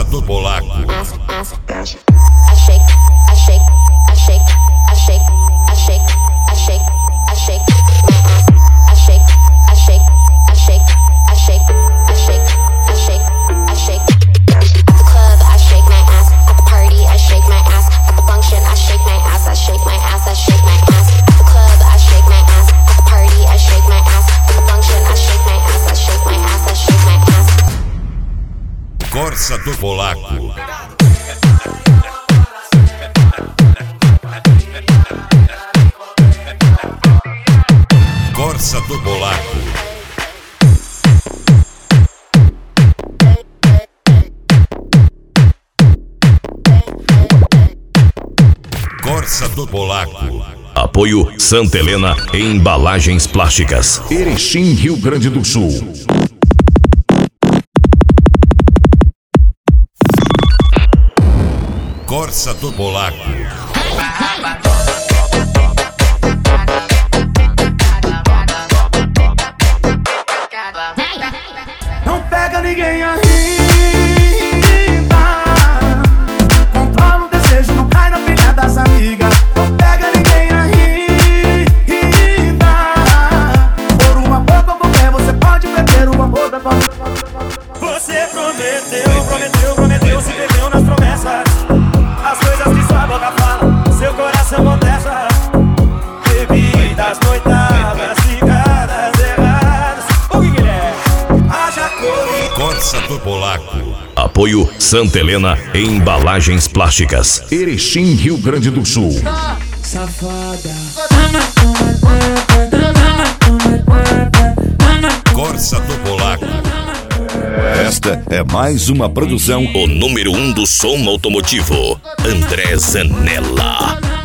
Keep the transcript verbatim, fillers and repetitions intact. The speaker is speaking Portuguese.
do Polaco. Corsa do Polaco. Corsa do Polaco. Corsa do Polaco. Apoio Santa Helena em Embalagens Plásticas, Erechim, Rio Grande do Sul. Corsa do Polaco. Não pega ninguém a riba. Controla o desejo, não cai na pilha das amigas. Não pega ninguém a riba. Por uma boca ou qualquer você pode perder o amor da voz. Você prometeu, prometeu, prometeu, se perdeu nas promessas. As coisas que sua boca fala, seu coração contesta. Bebidas, noitadas, ficadas erradas. O que que é? Haja cor. Corsa do Polaco. Apoio Santa Helena em Embalagens Plásticas, Erechim, Rio Grande do Sul. Safada. Corsa do Polaco. Esta é mais uma produção. O número um do som automotivo, André Zanella.